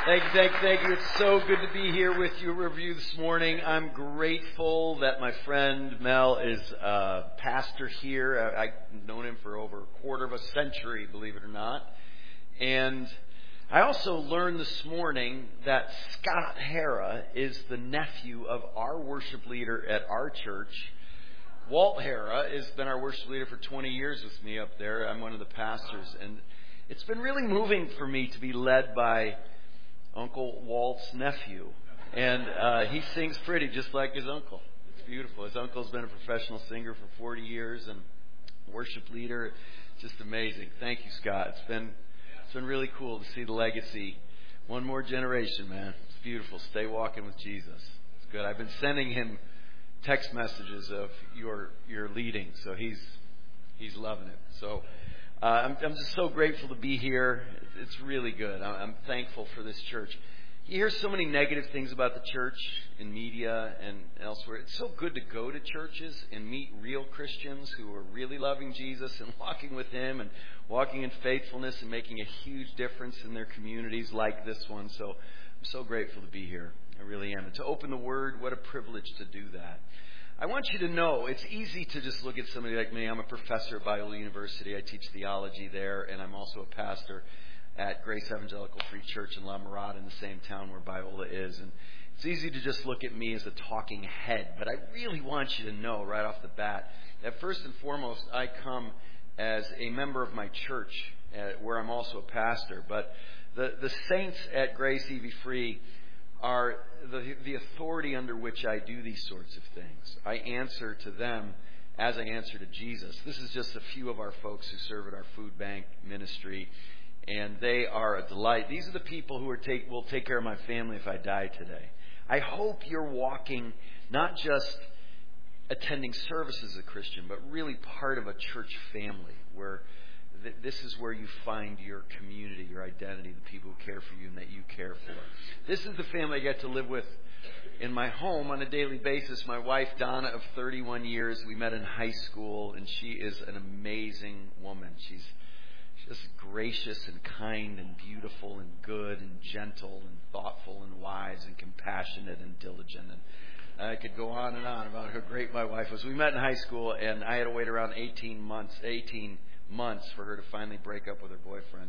Thank you. It's so good to be here with you, Riverview, this morning. I'm grateful that my friend Mel is a pastor here. I've known him for over a quarter of a century, believe it or not. And I also learned this morning that Scott Hara is the nephew of our worship leader at our church. Walt Hara has been our worship leader for 20 years with me up there. I'm one of the pastors. And it's been really moving for me to be led by Uncle Walt's nephew. And he sings pretty just like his uncle. It's beautiful. His uncle's been a professional singer for 40 years and worship leader. Just amazing. Thank you, Scott. It's been really cool to see the legacy. One more generation, man. It's beautiful. Stay walking with Jesus. It's good. I've been sending him text messages of your leading, so he's loving it. So I'm just so grateful to be here. It's really good. I'm thankful for this church. You hear so many negative things about the church in media and elsewhere. It's so good to go to churches and meet real Christians who are really loving Jesus and walking with Him and walking in faithfulness and making a huge difference in their communities like this one. So I'm so grateful to be here. I really am. And to open the Word, what a privilege to do that. I want you to know it's easy to just look at somebody like me. I'm a professor at Biola University. I teach theology there, and I'm also a pastor at Grace Evangelical Free Church in La Mirada in the same town where Biola is. And it's easy to just look at me as a talking head, but I really want you to know right off the bat that first and foremost, I come as a member of my church where I'm also a pastor. But the saints at Grace EV Free are the authority under which I do these sorts of things. I answer to them as I answer to Jesus. This is just a few of our folks who serve at our food bank ministry, and they are a delight. These are the people who will take care of my family if I die today. I hope you're walking, not just attending service as a Christian, but really part of a church family where this is where you find your community, your identity, the people who care for you and that you care for. This is the family I get to live with in my home on a daily basis. My wife, Donna, of 31 years, we met in high school, and she is an amazing woman. She's just gracious and kind and beautiful and good and gentle and thoughtful and wise and compassionate and diligent. And I could go on and on about how great my wife was. We met in high school, and I had to wait around 18 months for her to finally break up with her boyfriend.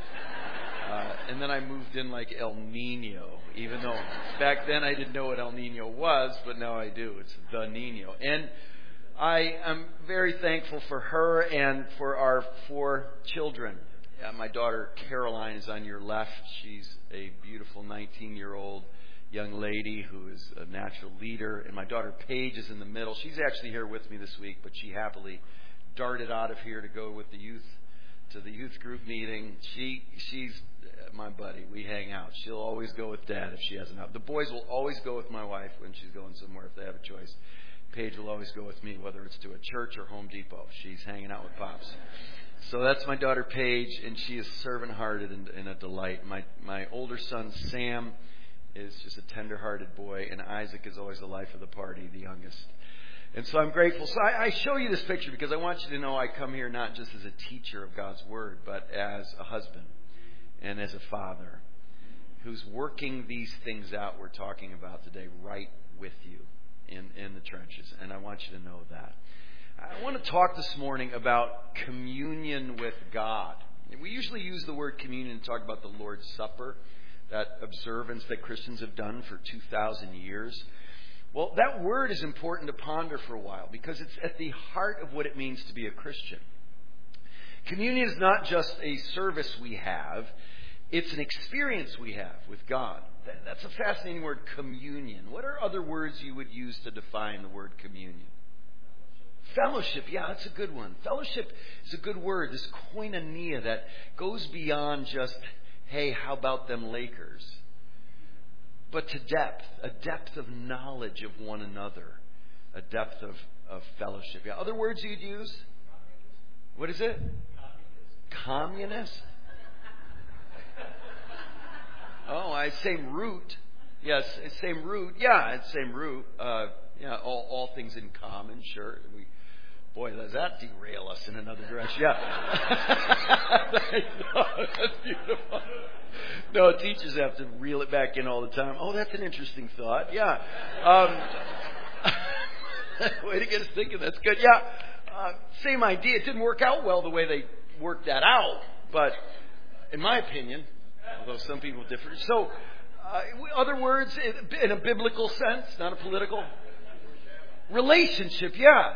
And then I moved in like El Nino, even though back then I didn't know what El Nino was, but now I do. It's the Nino. And I am very thankful for her and for our 4 children. My daughter Caroline is on your left. She's a beautiful 19-year-old young lady who is a natural leader. And my daughter Paige is in the middle. She's actually here with me this week, but she happily darted out of here to go with the youth to the youth group meeting. She's my buddy. We hang out. She'll always go with Dad if she has enough. The boys will always go with my wife when she's going somewhere if they have a choice. Paige will always go with me, whether it's to a church or Home Depot. She's hanging out with Pops. So that's my daughter Paige, and she is servant-hearted and a delight. My older son Sam is just a tender-hearted boy, and Isaac is always the life of the party, the youngest. And so I'm grateful. So I show you this picture because I want you to know I come here not just as a teacher of God's Word, but as a husband and as a father who's working these things out we're talking about today right with you in the trenches. And I want you to know that. I want to talk this morning about communion with God. We usually use the word communion to talk about the Lord's Supper, that observance that Christians have done for 2,000 years. Well, that word is important to ponder for a while because it's at the heart of what it means to be a Christian. Communion is not just a service we have, it's an experience we have with God. That's a fascinating word, communion. What are other words you would use to define the word communion? Fellowship, yeah, that's a good one. Fellowship is a good word, this koinonia that goes beyond just, hey, how about them Lakers? But to depth, a depth of knowledge of one another, a depth of fellowship. Yeah, other words you'd use? What is it? Communist? Oh, same root. Yes, same root. Yeah, it's same root. All things in common, sure. Boy, does that derail us in another direction. Yeah. No, that's beautiful. No, teachers have to reel it back in all the time. Oh, that's an interesting thought. Yeah. Way to get us thinking. That's good. Yeah. Same idea. It didn't work out well the way they worked that out. But in my opinion, although some people differ. So, other words, in a biblical sense, not a political. Relationship, yeah.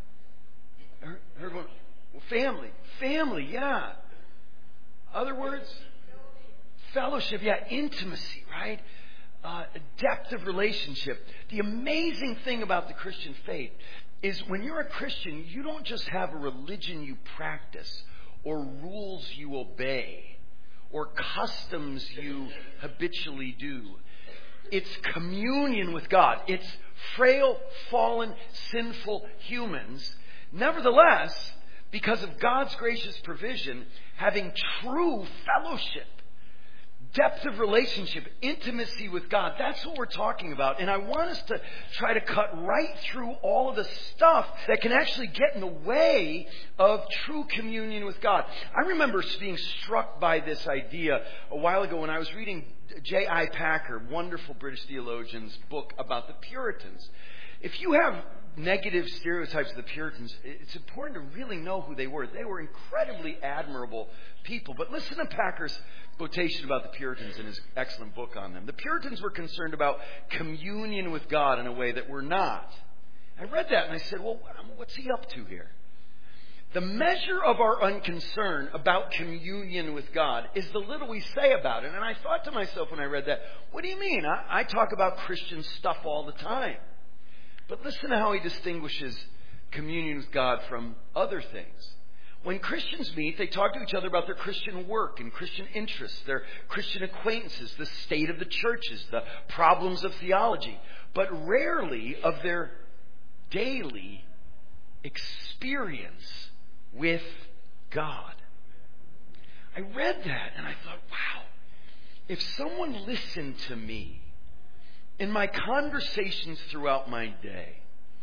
Heard one. Family. Family, yeah. Other words? Fellowship, yeah. Intimacy, right? Depth of relationship. The amazing thing about the Christian faith is when you're a Christian, you don't just have a religion you practice or rules you obey or customs you habitually do. It's communion with God. It's frail, fallen, sinful humans. Nevertheless, because of God's gracious provision, having true fellowship, depth of relationship, intimacy with God. That's what we're talking about. And I want us to try to cut right through all of the stuff that can actually get in the way of true communion with God. I remember being struck by this idea a while ago when I was reading J.I. Packer, wonderful British theologian's book about the Puritans. If you have negative stereotypes of the Puritans, it's important to really know who they were. They were incredibly admirable people. But listen to Packer's quotation about the Puritans in his excellent book on them. The Puritans were concerned about communion with God in a way that we're not. I read that and I said, well, what's he up to here? The measure of our unconcern about communion with God is the little we say about it. And I thought to myself when I read that, what do you mean? I talk about Christian stuff all the time. But listen to how he distinguishes communion with God from other things. When Christians meet, they talk to each other about their Christian work and Christian interests, their Christian acquaintances, the state of the churches, the problems of theology, but rarely of their daily experience with God. I read that and I thought, wow, if someone listened to me in my conversations throughout my day,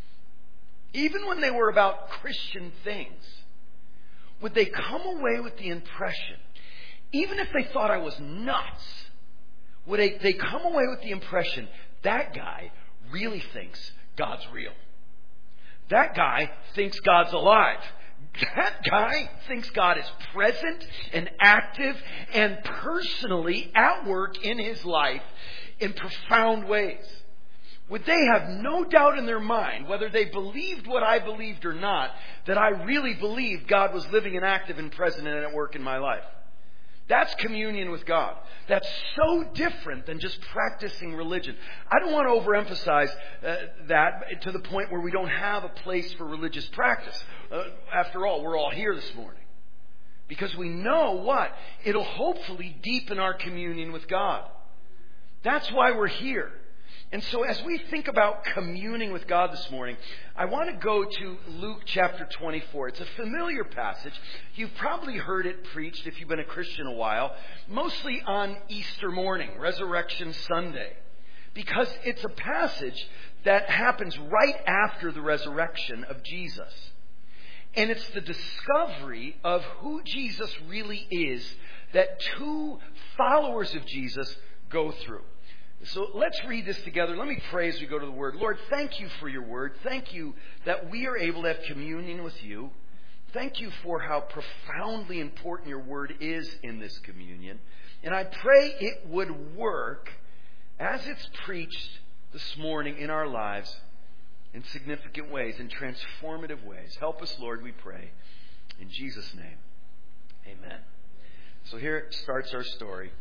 even when they were about Christian things, would they come away with the impression, even if they thought I was nuts, would they come away with the impression, that guy really thinks God's real. That guy thinks God's alive. That guy thinks God is present and active and personally at work in his life in profound ways. Would they have no doubt in their mind, whether they believed what I believed or not, that I really believed God was living and active and present and at work in my life? That's communion with God. That's so different than just practicing religion. I don't want to overemphasize that to the point where we don't have a place for religious practice. After all, we're all here this morning. Because we know what? It'll hopefully deepen our communion with God. That's why we're here. And so as we think about communing with God this morning, I want to go to Luke chapter 24. It's a familiar passage. You've probably heard it preached if you've been a Christian a while, mostly on Easter morning, Resurrection Sunday, because it's a passage that happens right after the resurrection of Jesus. And it's the discovery of who Jesus really is that two followers of Jesus go through. So let's read this together. Let me pray as we go to the Word. Lord, thank you for your Word. Thank you that we are able to have communion with you. Thank you for how profoundly important your Word is in this communion. And I pray it would work as it's preached this morning in our lives in significant ways, in transformative ways. Help us, Lord, we pray. In Jesus' name, amen. So here starts our story.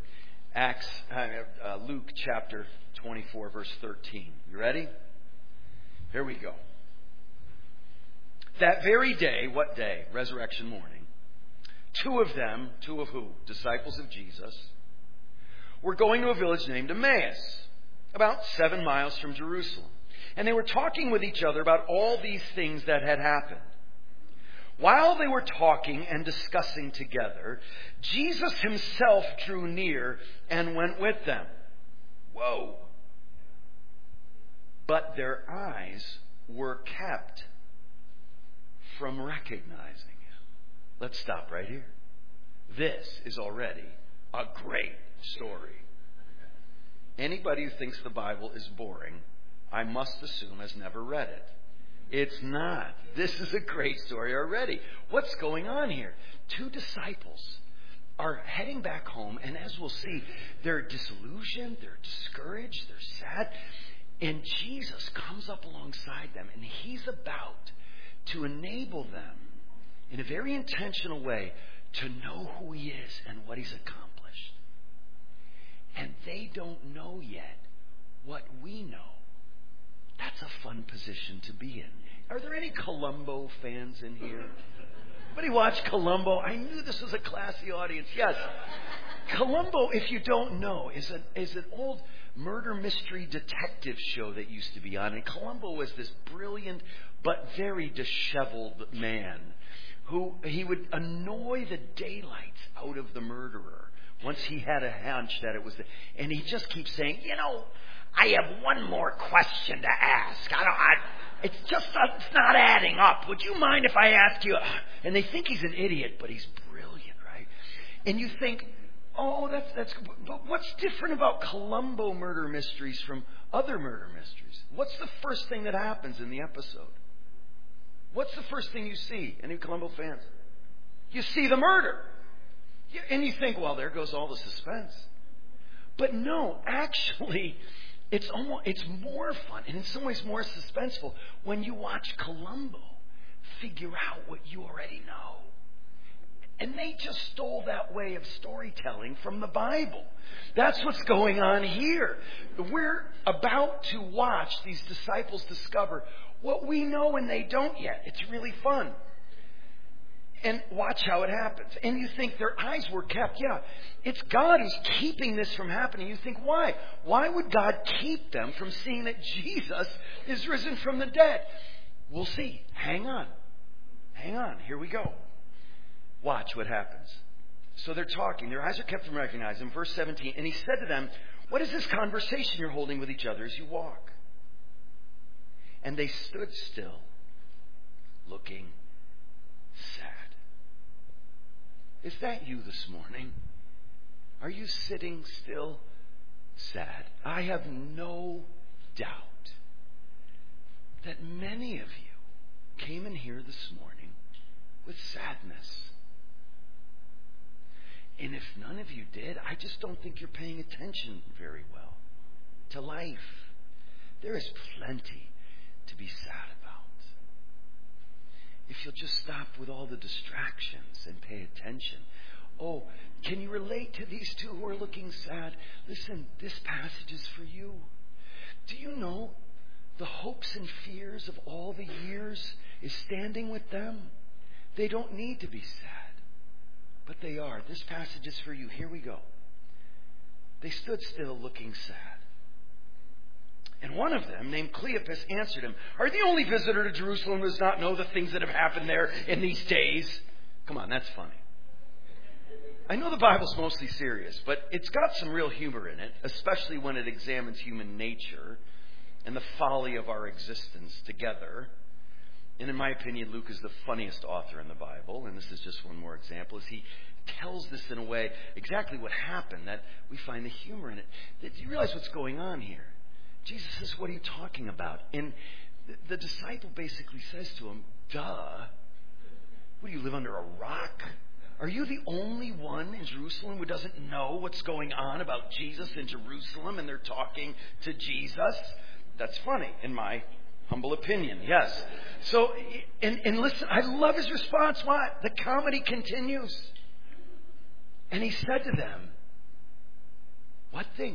Luke chapter 24, verse 13. You ready? Here we go. That very day, what day? Resurrection morning. Two of who? Disciples of Jesus, were going to a village named Emmaus, about 7 miles from Jerusalem. And they were talking with each other about all these things that had happened. While they were talking and discussing together, Jesus himself drew near and went with them. Whoa! But their eyes were kept from recognizing him. Let's stop right here. This is already a great story. Anybody who thinks the Bible is boring, I must assume has never read it. It's not. This is a great story already. What's going on here? 2 disciples are heading back home, and as we'll see, they're disillusioned, they're discouraged, they're sad, and Jesus comes up alongside them, and he's about to enable them in a very intentional way to know who he is and what he's accomplished. And they don't know yet what we know. That's a fun position to be in. Are there any Columbo fans in here? Anybody watch Columbo? I knew this was a classy audience. Yes. Columbo, if you don't know, is an old murder mystery detective show that used to be on. And Columbo was this brilliant but very disheveled man who he would annoy the daylights out of the murderer once he had a hunch that it was and he just keeps saying, I have one more question to ask. It's not adding up. Would you mind if I ask you? And they think he's an idiot, but he's brilliant, right? And you think, oh, that's. But what's different about Columbo murder mysteries from other murder mysteries? What's the first thing that happens in the episode? What's the first thing you see? Any Columbo fans? You see the murder, and you think, well, there goes all the suspense. But no, actually. It's more fun and in some ways more suspenseful when you watch Columbo figure out what you already know. And they just stole that way of storytelling from the Bible. That's what's going on here. We're about to watch these disciples discover what we know and they don't yet. It's really fun. And watch how it happens. And you think their eyes were kept. Yeah, it's God who's keeping this from happening. You think, why? Why would God keep them from seeing that Jesus is risen from the dead? We'll see. Hang on. Here we go. Watch what happens. So they're talking. Their eyes are kept from recognizing him. Verse 17. And he said to them, what is this conversation you're holding with each other as you walk? And they stood still, looking sad. Is that you this morning? Are you sitting still sad? I have no doubt that many of you came in here this morning with sadness. And if none of you did, I just don't think you're paying attention very well to life. There is plenty to be sad about. If you'll just stop with all the distractions and pay attention. Oh, can you relate to these 2 who are looking sad? Listen, this passage is for you. Do you know the hopes and fears of all the years is standing with them? They don't need to be sad, but they are. This passage is for you. Here we go. They stood still looking sad. And one of them, named Cleopas, answered him, are you the only visitor to Jerusalem who does not know the things that have happened there in these days? Come on, that's funny. I know the Bible's mostly serious, but it's got some real humor in it, especially when it examines human nature and the folly of our existence together. And in my opinion, Luke is the funniest author in the Bible, and this is just one more example, as he tells this in a way exactly what happened, that we find the humor in it. Do you realize what's going on here? Jesus says, what are you talking about? And the disciple basically says to him, duh. What, do you live under a rock? Are you the only one in Jerusalem who doesn't know what's going on about Jesus in Jerusalem and they're talking to Jesus? That's funny, in my humble opinion, yes. So, and listen, I love his response. What? The comedy continues. And he said to them, what things?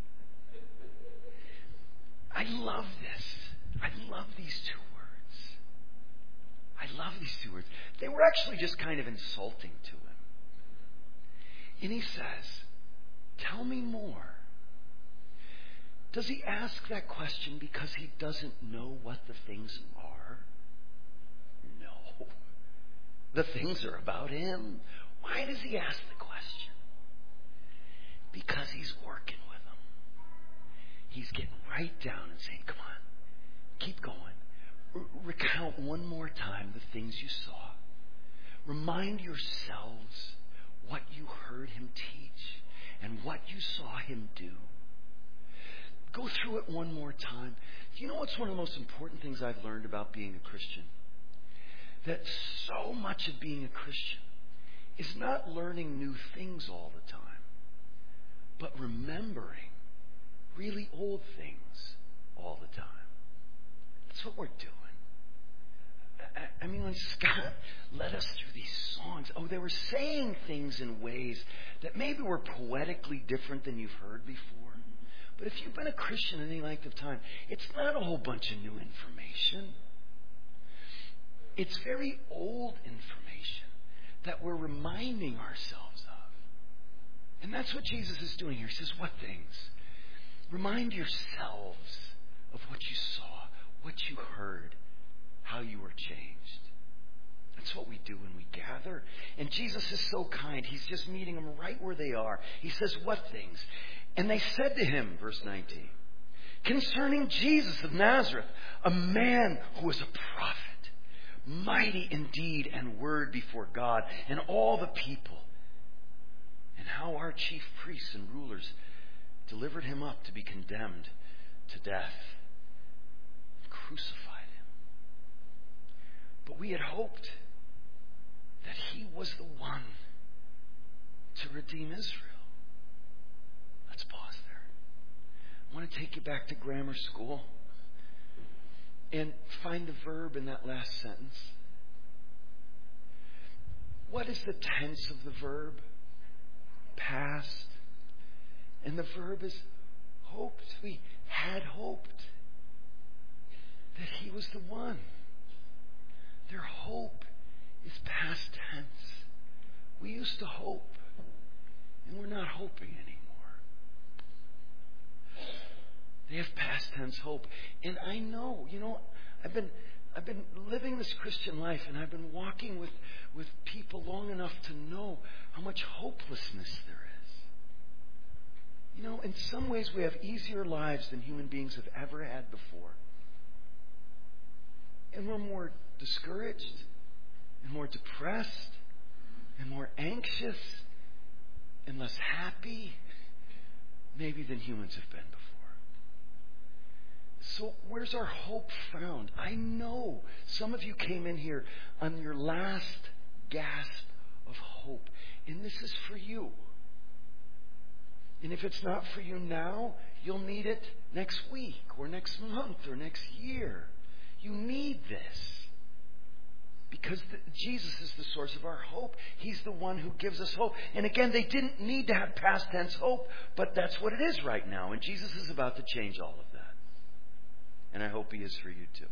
I love this. I love these 2 words. I love these 2 words. They were actually just kind of insulting to him. And he says, tell me more. Does he ask that question because he doesn't know what the things are? No. The things are about him. Why does he ask the question? Because he's working with them. He's getting right down and saying, come on, keep going. recount one more time the things you saw. Remind yourselves what you heard him teach and what you saw him do. Go through it one more time. Do you know what's one of the most important things I've learned about being a Christian? That so much of being a Christian is not learning new things all the time, but remembering really old things all the time. That's what we're doing. I mean, when Scott led us through these songs, they were saying things in ways that maybe were poetically different than you've heard before. But if you've been a Christian any length of time, it's not a whole bunch of new information. It's very old information that we're reminding ourselves of. And that's what Jesus is doing here. He says, what things? Remind yourselves of what you saw, what you heard, how you were changed. That's what we do when we gather. And Jesus is so kind. He's just meeting them right where they are. He says, what things? And they said to him, verse 19, concerning Jesus of Nazareth, a man who was a prophet, mighty in deed and word before God and all the people, and how our chief priests and rulers delivered him up to be condemned to death and crucified him. But we had hoped that he was the one to redeem Israel. Let's pause there. I want to take you back to grammar school and find the verb in that last sentence. What is the tense of the verb? Past. And the verb is hoped. We had hoped that he was the one. Their hope is past tense. We used to hope, and we're not hoping anymore. They have past tense hope. And I know, I've been living this Christian life, and I've been walking with people long enough to know how much hopelessness there is. In some ways we have easier lives than human beings have ever had before. And we're more discouraged, and more depressed, and more anxious, and less happy, maybe, than humans have been before. So where's our hope found? I know some of you came in here on your last gasp of hope, and this is for you. And if it's not for you now, you'll need it next week or next month or next year. You need this. Because Jesus is the source of our hope. He's the one who gives us hope. And again, they didn't need to have past tense hope, but that's what it is right now. And Jesus is about to change all of that. And I hope he is for you too.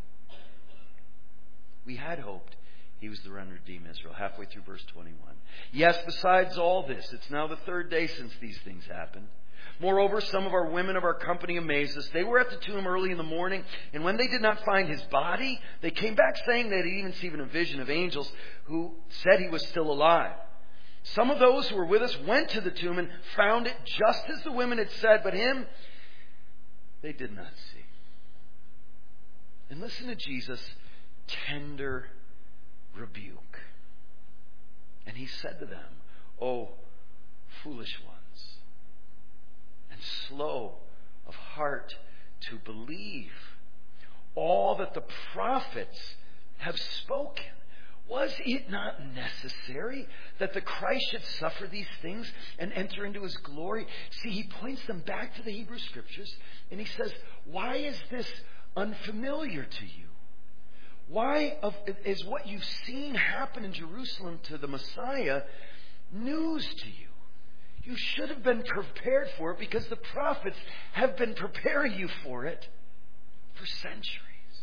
We had hoped he was the one to redeem Israel. Halfway through verse 21. Yes, besides all this, it's now the third day since these things happened. Moreover, some of our women of our company amazed us. They were at the tomb early in the morning, and when they did not find his body, they came back saying they had even seen a vision of angels who said he was still alive. Some of those who were with us went to the tomb and found it just as the women had said, but him they did not see. And listen to Jesus' tender rebuke. And he said to them, "O foolish ones, and slow of heart to believe all that the prophets have spoken. Was it not necessary that the Christ should suffer these things and enter into his glory?" See, he points them back to the Hebrew Scriptures, and he says, why is this unfamiliar to you? Why is what you've seen happen in Jerusalem to the Messiah news to you? You should have been prepared for it because the prophets have been preparing you for it for centuries.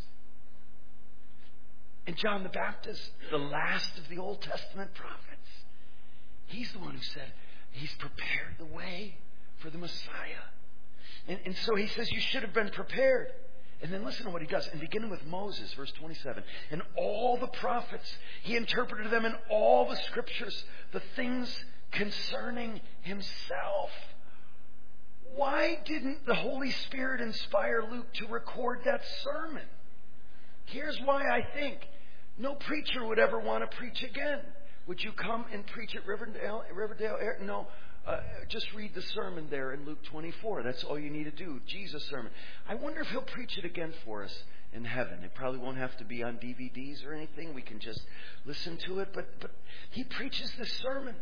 And John the Baptist, the last of the Old Testament prophets, he's the one who said he's prepared the way for the Messiah. And so he says you should have been prepared. And then listen to what he does. And beginning with Moses, verse 27. And all the prophets, he interpreted them in all the Scriptures, the things concerning himself. Why didn't the Holy Spirit inspire Luke to record that sermon? Here's why I think no preacher would ever want to preach again. Would you come and preach at Riverdale? No. Just read the sermon there in Luke 24. That's all you need to do. Jesus' sermon. I wonder if he'll preach it again for us in heaven. It probably won't have to be on DVDs or anything. We can just listen to it. But he preaches this sermon.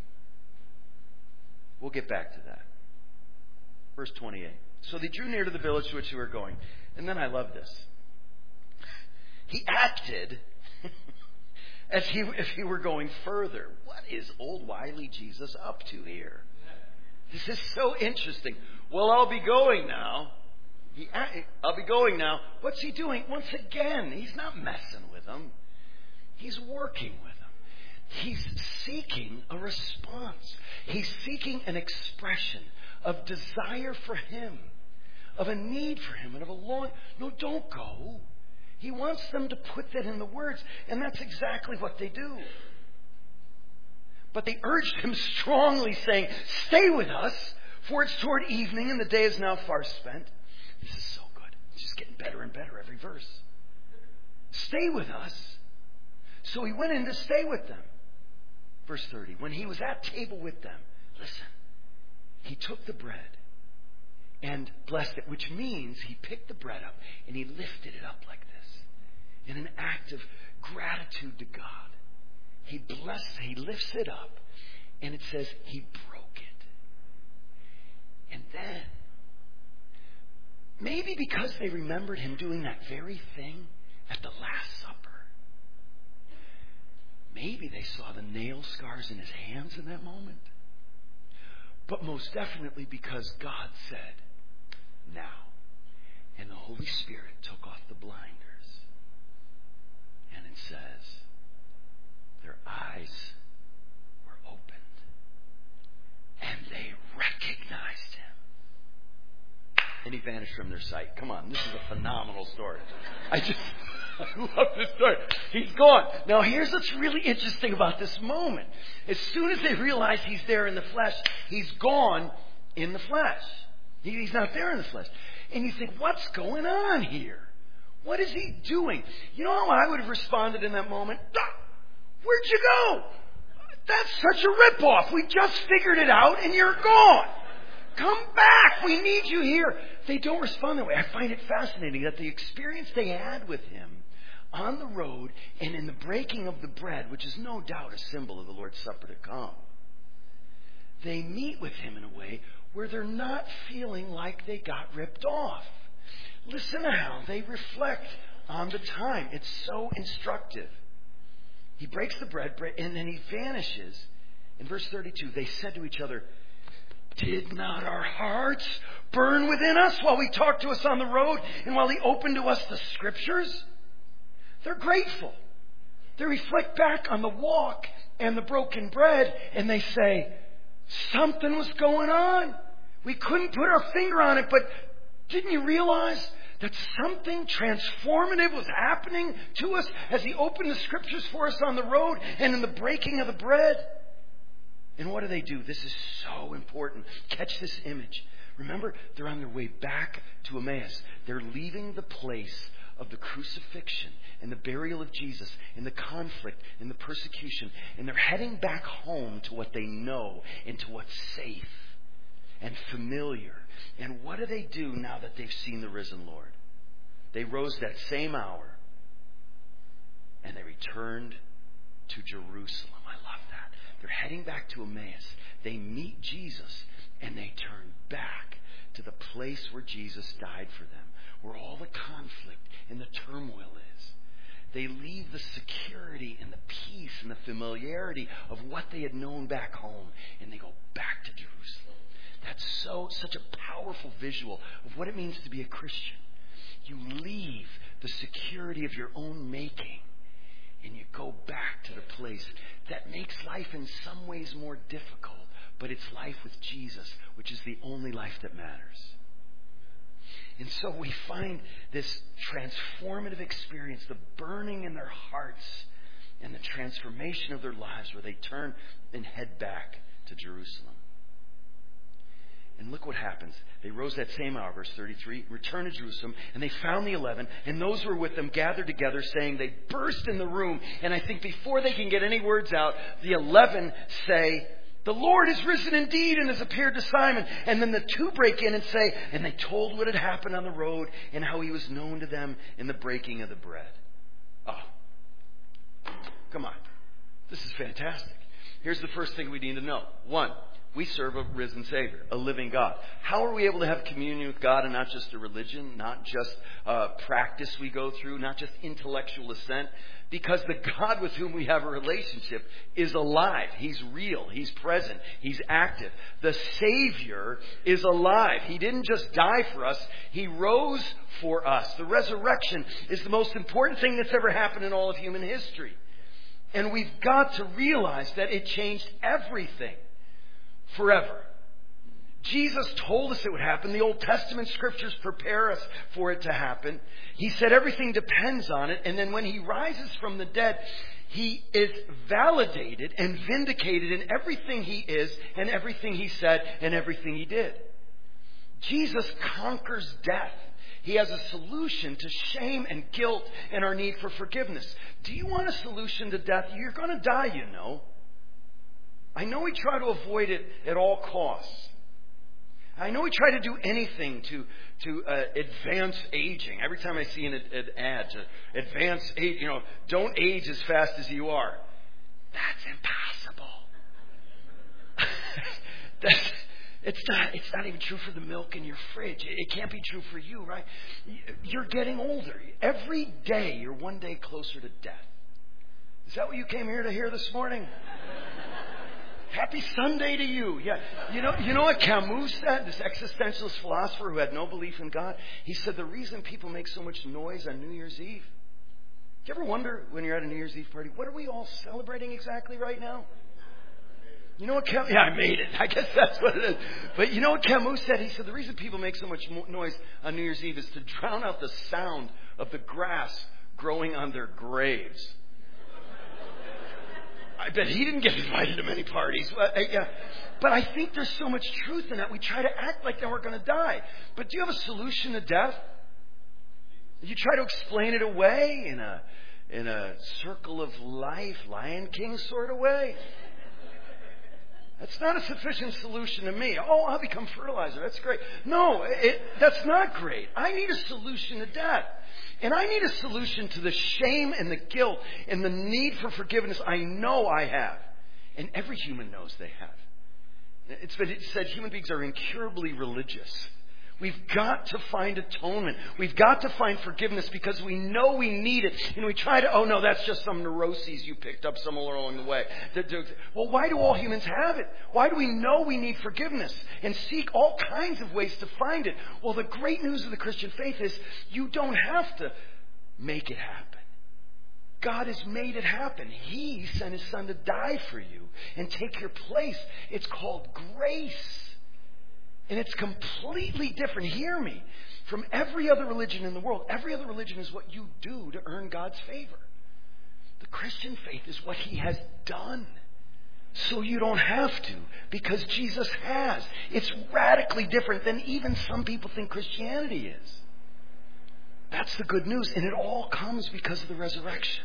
We'll get back to that. Verse 28. So they drew near to the village to which they were going. And then I love this. He acted as if he were going further. What is old wily Jesus up to here? This is so interesting. Well, I'll be going now. I'll be going now. What's he doing? Once again, he's not messing with them. He's working with them. He's seeking a response. He's seeking an expression of desire for him, of a need for him, and of a longing. No, don't go. He wants them to put that in the words, and that's exactly what they do. But they urged him strongly, saying, "Stay with us, for it's toward evening, and the day is now far spent." This is so good. It's just getting better and better every verse. Stay with us. So he went in to stay with them. Verse 30. When he was at table with them, listen, he took the bread and blessed it, which means he picked the bread up and he lifted it up like this in an act of gratitude to God. He lifts it up, and it says he broke it. And then, maybe because they remembered him doing that very thing at the Last Supper, maybe they saw the nail scars in his hands in that moment. But most definitely because God said, "Now." And the Holy Spirit took off the blinders. And it says, their eyes were opened. And they recognized him. And he vanished from their sight. Come on, this is a phenomenal story. I love this story. He's gone. Now here's what's really interesting about this moment. As soon as they realize he's there in the flesh, he's gone in the flesh. He's not there in the flesh. And you think, what's going on here? What is he doing? You know how I would have responded in that moment? Where'd you go? That's such a ripoff. We just figured it out and you're gone. Come back. We need you here. They don't respond that way. I find it fascinating that the experience they had with him on the road and in the breaking of the bread, which is no doubt a symbol of the Lord's Supper to come, they meet with him in a way where they're not feeling like they got ripped off. Listen to how they reflect on the time. It's so instructive. He breaks the bread, and then he vanishes. In verse 32, they said to each other, "Did not our hearts burn within us while he talked to us on the road and while he opened to us the Scriptures?" They're grateful. They reflect back on the walk and the broken bread, and they say, something was going on. We couldn't put our finger on it, but didn't you realize that something transformative was happening to us as he opened the Scriptures for us on the road and in the breaking of the bread? And what do? This is so important. Catch this image. Remember, they're on their way back to Emmaus. They're leaving the place of the crucifixion and the burial of Jesus and the conflict and the persecution. And they're heading back home to what they know and to what's safe and familiar. And what do now that they've seen the risen Lord? They rose that same hour and they returned to Jerusalem. I love that. They're heading back to Emmaus. They meet Jesus and they turn back to the place where Jesus died for them, where all the conflict and the turmoil is. They leave the security and the peace and the familiarity of what they had known back home, and they go back to Jerusalem. That's such a powerful visual of what it means to be a Christian. You leave the security of your own making, and you go back to the place that makes life in some ways more difficult, but it's life with Jesus, which is the only life that matters. And so we find this transformative experience, the burning in their hearts and the transformation of their lives, where they turn and head back to Jerusalem. And look what happens. They rose that same hour, verse 33, returned to Jerusalem, and they found the 11, and those who were with them gathered together, saying, they burst in the room. And I think before they can get any words out, the 11 say, the Lord is risen indeed and has appeared to Simon. And then the 2 break in and say, and they told what had happened on the road and how he was known to them in the breaking of the bread. Oh, come on. This is fantastic. Here's the first thing we need to know. 1, we serve a risen Savior, a living God. How are we able to have communion with God and not just a religion, not just practice we go through, not just intellectual assent? Because the God with whom we have a relationship is alive. He's real. He's present. He's active. The Savior is alive. He didn't just die for us. He rose for us. The resurrection is the most important thing that's ever happened in all of human history. And we've got to realize that it changed everything forever. Jesus told us it would happen. The Old Testament scriptures prepare us for it to happen. He said everything depends on it. And then when he rises from the dead, he is validated and vindicated in everything he is and everything he said and everything he did. Jesus conquers death. He has a solution to shame and guilt and our need for forgiveness. Do you want a solution to death? You're going to die, you know. I know we try to avoid it at all costs. I know we try to do anything to advance aging. Every time I see an ad to advance age, don't age as fast as you are. That's impossible. It's not even true for the milk in your fridge. It can't be true for you, right? You're getting older. Every day you're one day closer to death. Is that what you came here to hear this morning? Happy Sunday to you. Yeah. You know what Camus said, this existentialist philosopher who had no belief in God? He said the reason people make so much noise on New Year's Eve. Do you ever wonder when you're at a New Year's Eve party, what are we all celebrating exactly right now? You know what Camus... Yeah, I made it. I guess that's what it is. But you know what Camus said? He said the reason people make so much noise on New Year's Eve is to drown out the sound of the grass growing on their graves. I bet he didn't get invited to many parties. But I think there's so much truth in that. We try to act like then we're going to die. But do you have a solution to death? You try to explain it away in a circle of life, Lion King sort of way. That's not a sufficient solution to me. Oh, I'll become fertilizer. That's great. No, that's not great. I need a solution to death. And I need a solution to the shame and the guilt and the need for forgiveness I know I have. And every human knows they have. It's been said human beings are incurably religious. We've got to find atonement. We've got to find forgiveness because we know we need it. And we try to, oh no, that's just some neuroses you picked up somewhere along the way. Well, why do all humans have it? Why do we know we need forgiveness and seek all kinds of ways to find it? Well, the great news of the Christian faith is you don't have to make it happen. God has made it happen. He sent His Son to die for you and take your place. It's called grace. And it's completely different, hear me, from every other religion in the world. Every other religion is what you do to earn God's favor. The Christian faith is what He has done. So you don't have to, because Jesus has. It's radically different than even some people think Christianity is. That's the good news. And it all comes because of the resurrection.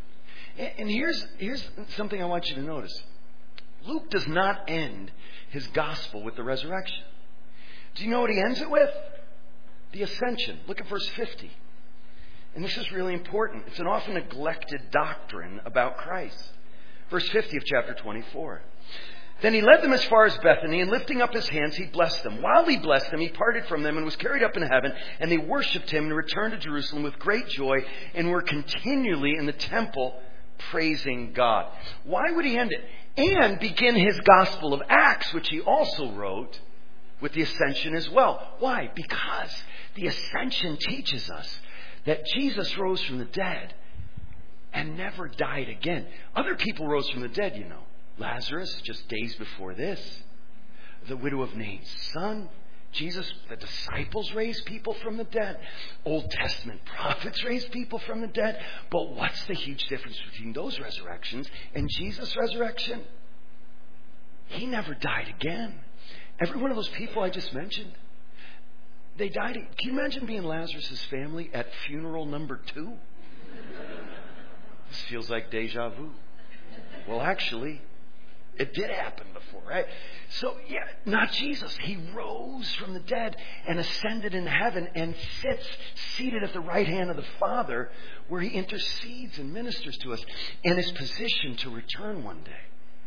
And here's something I want you to notice. Luke does not end his gospel with the resurrection. Do you know what he ends it with? The ascension. Look at verse 50. And this is really important. It's an often neglected doctrine about Christ. Verse 50 of chapter 24. Then he led them as far as Bethany, and lifting up his hands, he blessed them. While he blessed them, he parted from them and was carried up into heaven, and they worshipped him and returned to Jerusalem with great joy and were continually in the temple praising God. Why would he end it? And begin his gospel of Acts, which he also wrote, with the ascension as well. Why? Because the ascension teaches us that Jesus rose from the dead and never died again. Other people rose from the dead, you know. Lazarus, just days before this. The widow of Nain's son. Jesus, the disciples raised people from the dead. Old Testament prophets raised people from the dead. But what's the huge difference between those resurrections and Jesus' resurrection? He never died again. Every one of those people I just mentioned, they died. Can you imagine being Lazarus' family at funeral number 2? This feels like deja vu. Well, actually, it did happen before, right? So, yeah, not Jesus. He rose from the dead and ascended into heaven and sits seated at the right hand of the Father, where He intercedes and ministers to us and is positioned to return one day.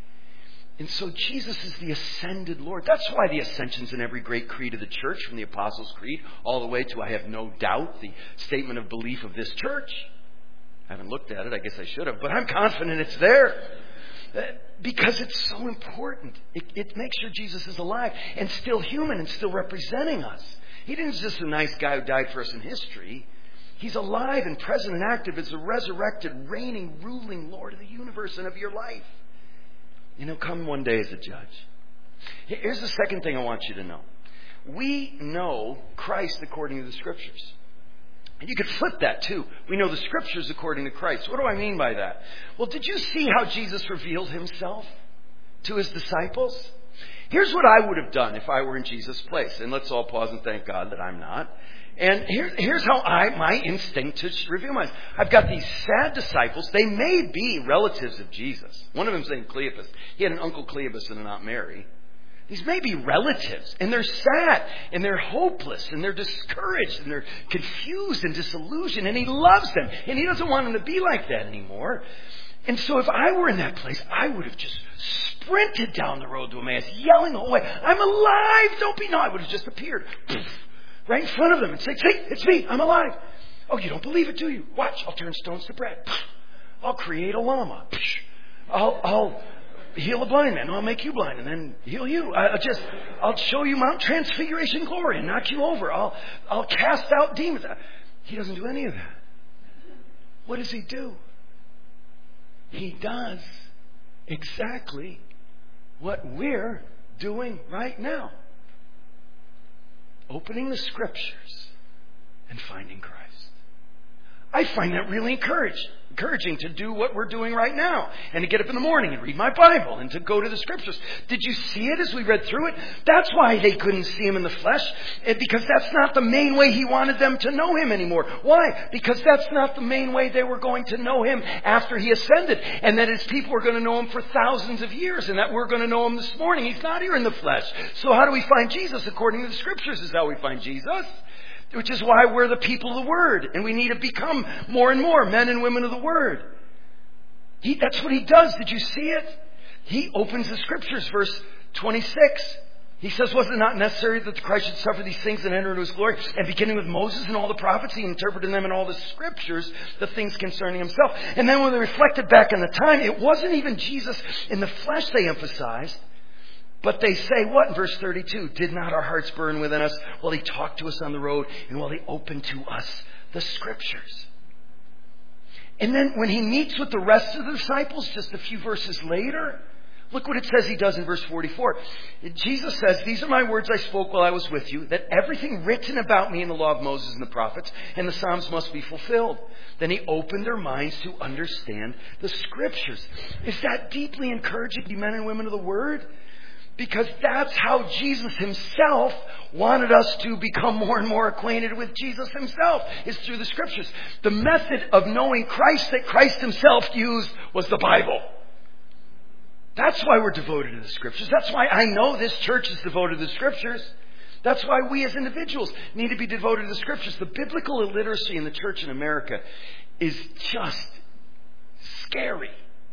And so Jesus is the ascended Lord. That's why the ascension's in every great creed of the church, from the Apostles' Creed all the way to, I have no doubt, the statement of belief of this church. I haven't looked at it. I guess I should have. But I'm confident it's there. Because it's so important. It makes sure Jesus is alive and still human and still representing us. He didn't just a nice guy who died for us in history. He's alive and present and active as the resurrected, reigning, ruling Lord of the universe and of your life. And He'll come one day as a judge. Here's the second thing I want you to know. We know Christ according to the Scriptures. And you could flip that too. We know the Scriptures according to Christ. What do I mean by that? Well, did you see how Jesus revealed Himself to His disciples? Here's what I would have done if I were in Jesus' place. And let's all pause and thank God that I'm not. And here's how my instinct to reveal myself. I've got these sad disciples. They may be relatives of Jesus. One of them's named Cleopas. He had an uncle Cleopas and an Aunt Mary. These may be relatives, and they're sad, and they're hopeless, and they're discouraged, and they're confused and disillusioned, and He loves them, and He doesn't want them to be like that anymore. And so if I were in that place, I would have just sprinted down the road to Emmaus, yelling away, I'm alive, don't be, no, I would have just appeared right in front of them and say, see, it's me, I'm alive. Oh, you don't believe it, do you? Watch, I'll turn stones to bread. I'll create a llama. I'll heal a blind man. I'll make you blind and then heal you. I'll show you Mount Transfiguration glory and knock you over. I'll cast out demons. He doesn't do any of that. What does He do? He does exactly what we're doing right now. Opening the Scriptures and finding Christ. I find that really encouraging to do what we're doing right now. And to get up in the morning and read my Bible and to go to the Scriptures. Did you see it as we read through it? That's why they couldn't see Him in the flesh. Because that's not the main way He wanted them to know Him anymore. Why? Because that's not the main way they were going to know Him after He ascended. And that His people were going to know Him for thousands of years. And that we're going to know Him this morning. He's not here in the flesh. So how do we find Jesus? According to the Scriptures is how we find Jesus. Which is why we're the people of the Word. And we need to become more and more men and women of the Word. That's what He does. Did you see it? He opens the Scriptures. Verse 26. He says, was it not necessary that the Christ should suffer these things and enter into His glory? And beginning with Moses and all the prophets, He interpreted them in all the Scriptures, the things concerning Himself. And then when they reflected back in the time, it wasn't even Jesus in the flesh they emphasized. But they say what in verse 32? Did not our hearts burn within us while He talked to us on the road and while He opened to us the Scriptures? And then when He meets with the rest of the disciples just a few verses later, look what it says He does in verse 44. Jesus says, these are my words I spoke while I was with you, that everything written about me in the law of Moses and the prophets and the Psalms must be fulfilled. Then He opened their minds to understand the Scriptures. Is that deeply encouraging to be men and women of the Word? Because that's how Jesus Himself wanted us to become more and more acquainted with Jesus Himself, is through the Scriptures. The method of knowing Christ that Christ Himself used was the Bible. That's why we're devoted to the Scriptures. That's why I know this church is devoted to the Scriptures. That's why we as individuals need to be devoted to the Scriptures. The biblical illiteracy in the church in America is just scary.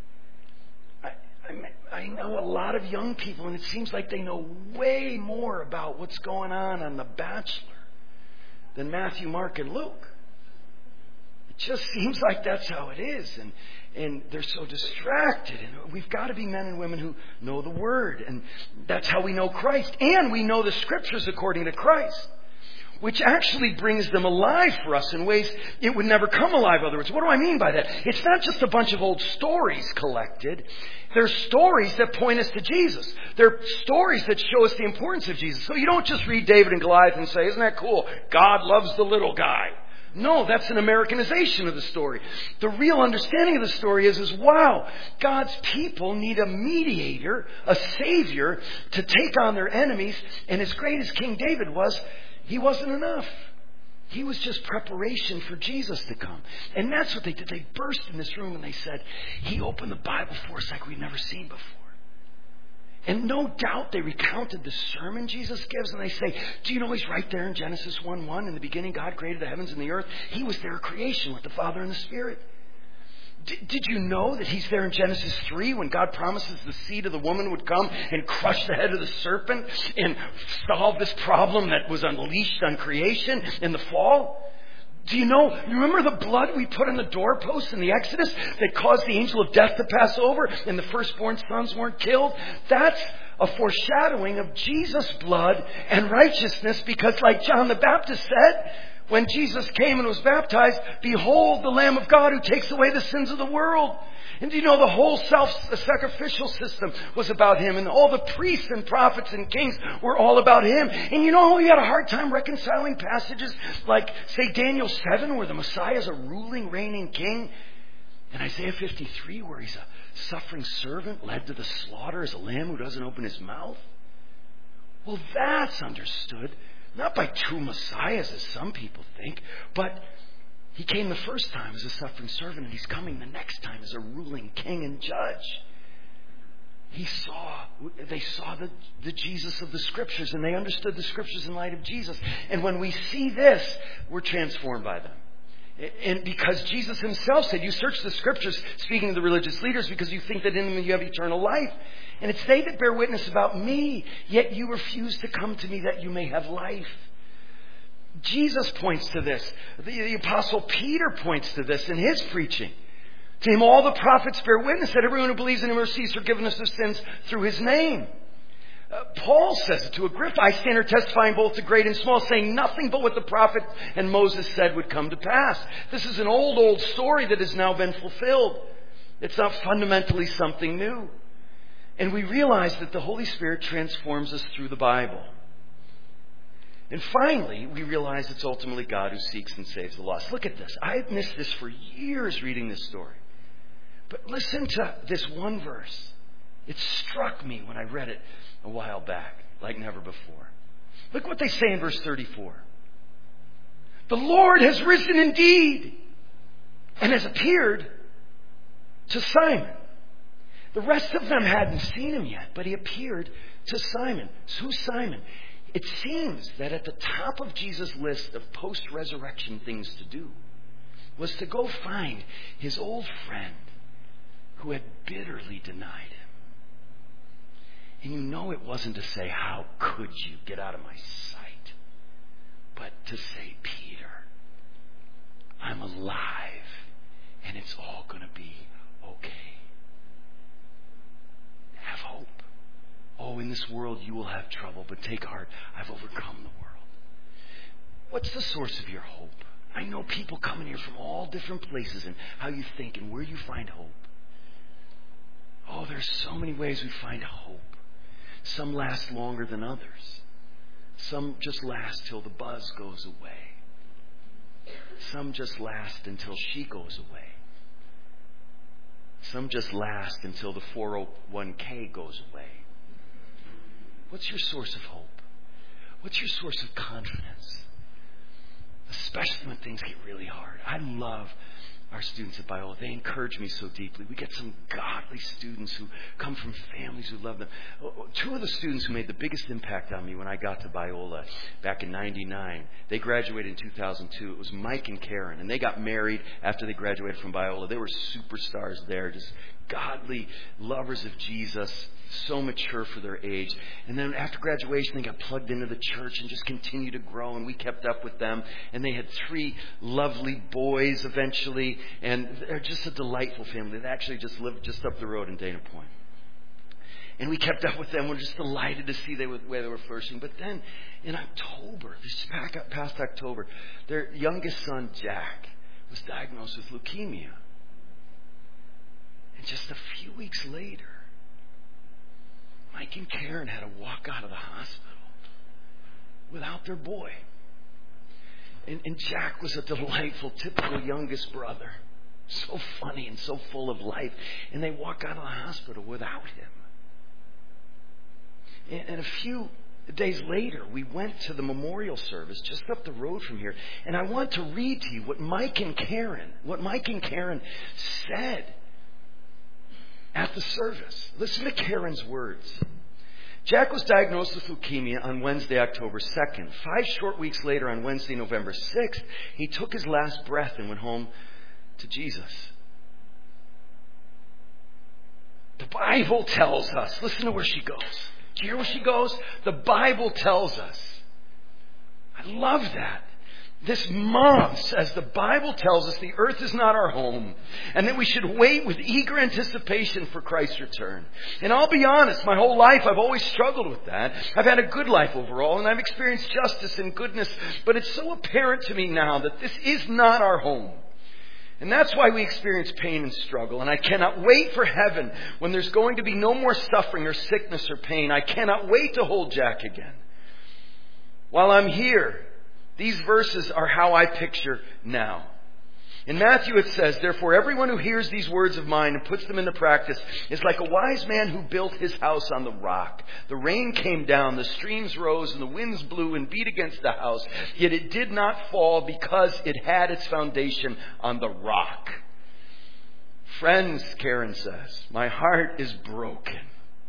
I know a lot of young people, and it seems like they know way more about what's going on The Bachelor than Matthew, Mark, and Luke. It just seems like that's how it is. And they're so distracted. And we've got to be men and women who know the Word. And that's how we know Christ. And we know the Scriptures according to Christ. Which actually brings them alive for us in ways it would never come alive otherwise. What do I mean by that? It's not just a bunch of old stories collected. They're stories that point us to Jesus. They're stories that show us the importance of Jesus. So you don't just read David and Goliath and say, isn't that cool? God loves the little guy. No, that's an Americanization of the story. The real understanding of the story is wow, God's people need a mediator, a savior to take on their enemies. And as great as King David was, he wasn't enough. He was just preparation for Jesus to come. And that's what they did. They burst in this room and they said, he opened the Bible for us like we've never seen before. And no doubt they recounted the sermon Jesus gives, and they say, do you know he's right there in Genesis 1:1? In the beginning, God created the heavens and the earth. He was there at creation with the Father and the Spirit. Did you know that he's there in Genesis 3 when God promises the seed of the woman would come and crush the head of the serpent and solve this problem that was unleashed on creation in the fall? Do you remember the blood we put on the doorposts in the Exodus that caused the angel of death to pass over and the firstborn sons weren't killed? That's a foreshadowing of Jesus' blood and righteousness, because like John the Baptist said, when Jesus came and was baptized, behold the Lamb of God who takes away the sins of the world. And do you know the whole self-sacrificial system was about him, and all the priests and prophets and kings were all about him. And you know, he had a hard time reconciling passages like, say, Daniel 7, where the Messiah is a ruling, reigning king, and Isaiah 53, where he's a suffering servant led to the slaughter as a lamb who doesn't open his mouth. Well, that's understood not by two messiahs, as some people think, but he came the first time as a suffering servant, and he's coming the next time as a ruling king and judge. They saw the Jesus of the Scriptures, and they understood the Scriptures in light of Jesus. And when we see this, we're transformed by them. And because Jesus himself said, you search the Scriptures, speaking to the religious leaders, because you think that in them you have eternal life. And it's they that bear witness about me, yet you refuse to come to me that you may have life. Jesus points to this. The Apostle Peter points to this in his preaching. To him all the prophets bear witness that everyone who believes in him receives forgiveness of sins through his name. Paul says it to Agrippa, I stand here testifying both to great and small, saying nothing but what the prophet and Moses said would come to pass. This is an old story that has now been fulfilled. It's not fundamentally something new. And we realize that the Holy Spirit transforms us through the Bible. And finally, we realize it's ultimately God who seeks and saves the lost. Look at this. I've missed this for years reading this story. But listen to this one verse. It struck me when I read it a while back, like never before. Look what they say in verse 34. The Lord has risen indeed and has appeared to Simon. The rest of them hadn't seen him yet, but he appeared to Simon. So who's Simon? It seems that at the top of Jesus' list of post-resurrection things to do was to go find his old friend who had bitterly denied him. And you know it wasn't to say, how could you get out of my sight? But to say, Peter, I'm alive and it's all going to be okay. Have hope. Oh, in this world you will have trouble, but take heart, I've overcome the world. What's the source of your hope? I know people coming here from all different places and how you think and where you find hope. Oh, there's so many ways we find hope. Some last longer than others. Some just last till the buzz goes away. Some just last until she goes away. Some just last until the 401k goes away. What's your source of hope? What's your source of confidence? Especially when things get really hard. I love our students at Biola. They encourage me so deeply. We get some godly students who come from families who love them. Two of the students who made the biggest impact on me when I got to Biola back in 99, they graduated in 2002. It was Mike and Karen, and they got married after they graduated from Biola. They were superstars there, just godly lovers of Jesus, so mature for their age. And then after graduation, they got plugged into the church and just continued to grow, and we kept up with them. And they had 3 lovely boys eventually, and they're just a delightful family. They actually just lived just up the road in Dana Point. And we kept up with them. We're just delighted to see where they were flourishing. But then in October, this past October, their youngest son, Jack, was diagnosed with leukemia. And just a few weeks later, Mike and Karen had to walk out of the hospital without their boy. And Jack was a delightful, typical youngest brother. So funny and so full of life. And they walk out of the hospital without him. And a few days later, we went to the memorial service just up the road from here. And I want to read to you what Mike and Karen said at the service. Listen to Karen's words. Jack was diagnosed with leukemia on Wednesday, October 2nd. 5 short weeks later, on Wednesday, November 6th, he took his last breath and went home to Jesus. The Bible tells us. Listen to where she goes. Do you hear where she goes? The Bible tells us. I love that. This mom says the Bible tells us the earth is not our home and that we should wait with eager anticipation for Christ's return. And I'll be honest, my whole life I've always struggled with that. I've had a good life overall and I've experienced justice and goodness, but it's so apparent to me now that this is not our home. And that's why we experience pain and struggle. And I cannot wait for heaven when there's going to be no more suffering or sickness or pain. I cannot wait to hold Jack again. While I'm here, these verses are how I picture now. In Matthew it says, therefore everyone who hears these words of mine and puts them into practice is like a wise man who built his house on the rock. The rain came down, the streams rose, and the winds blew and beat against the house. Yet it did not fall because it had its foundation on the rock. Friends, Karen says, my heart is broken.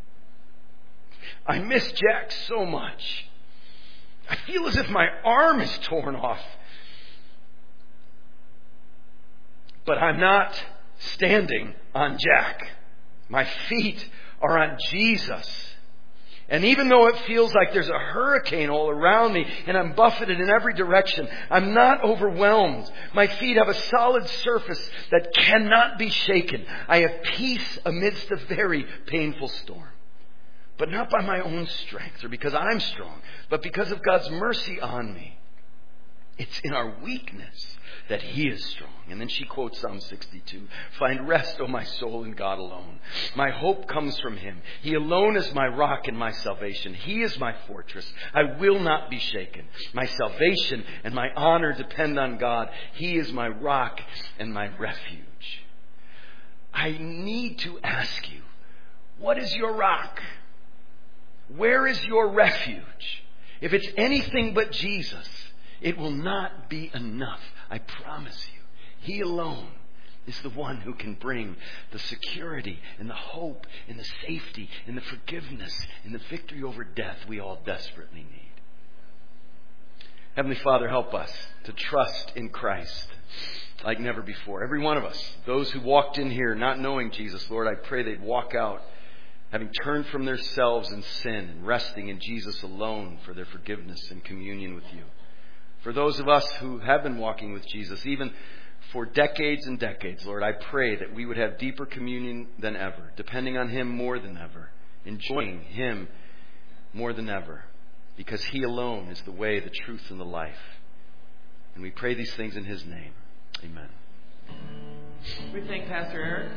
I miss Jack so much. I feel as if my arm is torn off. But I'm not standing on Jack. My feet are on Jesus. And even though it feels like there's a hurricane all around me and I'm buffeted in every direction, I'm not overwhelmed. My feet have a solid surface that cannot be shaken. I have peace amidst a very painful storm. But not by my own strength or because I'm strong, but because of God's mercy on me. It's in our weakness that He is strong. And then she quotes Psalm 62. Find rest, O my soul, in God alone. My hope comes from Him. He alone is my rock and my salvation. He is my fortress. I will not be shaken. My salvation and my honor depend on God. He is my rock and my refuge. I need to ask you, what is your rock? Where is your refuge? If it's anything but Jesus, it will not be enough. I promise you. He alone is the one who can bring the security and the hope and the safety and the forgiveness and the victory over death we all desperately need. Heavenly Father, help us to trust in Christ like never before. Every one of us, those who walked in here not knowing Jesus, Lord, I pray they'd walk out having turned from themselves in sin and resting in Jesus alone for their forgiveness and communion with you. For those of us who have been walking with Jesus, even for decades and decades, Lord, I pray that we would have deeper communion than ever, depending on Him more than ever, enjoying Him more than ever, because He alone is the way, the truth, and the life. And we pray these things in His name. Amen. We thank Pastor Eric.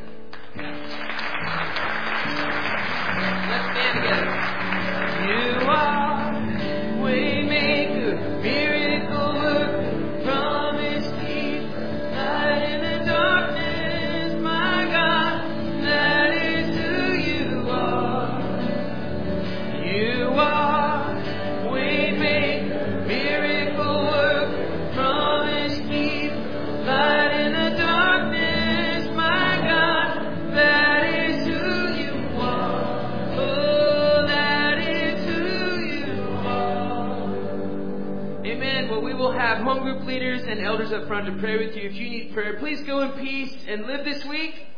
Let's stand together. You are Waymaker, miracle worker, promise keeper, light in the darkness, my God, that is who you are. You are Waymaker, miracle worker, promise keeper, light in the darkness, my God, that is who you are. Oh, that is who you are. Amen. Well, we will have home group leaders and elders up front to pray with you. If you need prayer, please go in peace and live this week